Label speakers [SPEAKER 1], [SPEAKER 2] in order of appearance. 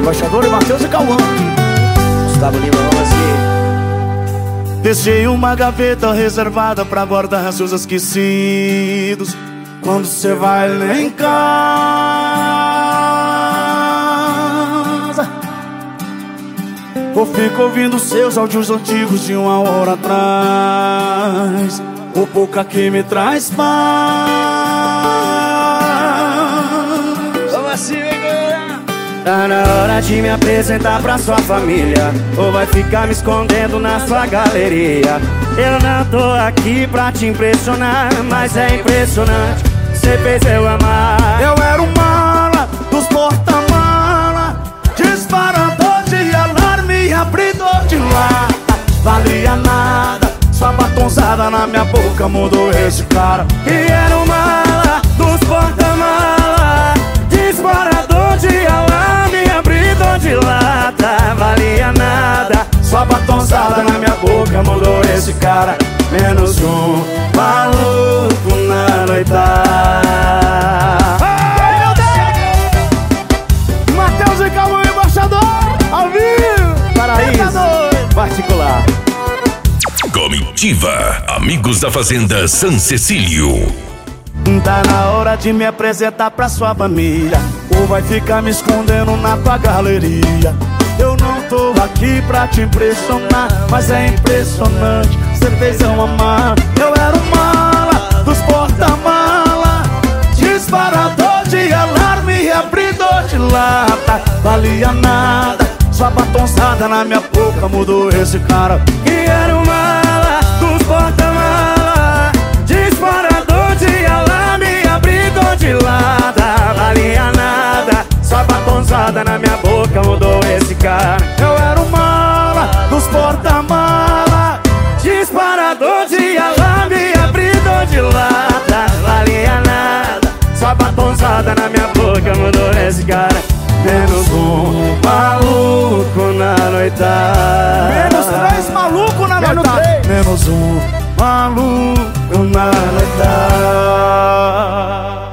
[SPEAKER 1] Embaixador e Matheus e Cauã.
[SPEAKER 2] Gustavo Lima, vamos assim.
[SPEAKER 1] Deixei uma gaveta reservada pra guardar seus esquecidos. Quando cê vai lá em casa, ou fico ouvindo seus áudios antigos de 1 hora atrás. O pouca que me traz paz.
[SPEAKER 2] Vamos assim, galera.
[SPEAKER 1] Tá na hora de me apresentar pra sua família, ou vai ficar me escondendo na sua galeria. Eu não tô aqui pra te impressionar, mas é impressionante, cê fez eu amar. Eu era o mala dos porta-mala, disparador de alarme, abridor de lata. Valia nada, sua batonzada na minha boca mudou esse cara. E era o mala dos porta-mala, disparador de alarme, abridor de lata. Valia nada, sua batonzada na minha boca mudou esse cara. Menos um maluco na noitada. Ai, meu Deus! Matheus e Cauã, embaixador, ao vivo.
[SPEAKER 2] Paraíso particular.
[SPEAKER 3] Comitiva, amigos da Fazenda San Cecílio.
[SPEAKER 1] Tá na hora de me apresentar pra sua família, ou vai ficar me escondendo na tua galeria. Eu não tô aqui pra te impressionar, mas é impressionante, cê fez eu amar. Eu era o mala dos porta-mala, disparador de alarme, abridor de lata. Valia nada, sua batonzada na minha boca mudou esse cara. E era o mala dos porta-mala, disparador de alarme, abridor de lata. Valia nada, sua batonzada na minha boca mudou esse cara. Eu era o mala dos porta-mala, disparador de alarme, abridor de lata. Valia nada, sua batonzada na minha boca mudou esse cara. Menos um maluco na noitada.
[SPEAKER 2] Menos 3 maluco na noitada.
[SPEAKER 1] Menos um maluco na noitada.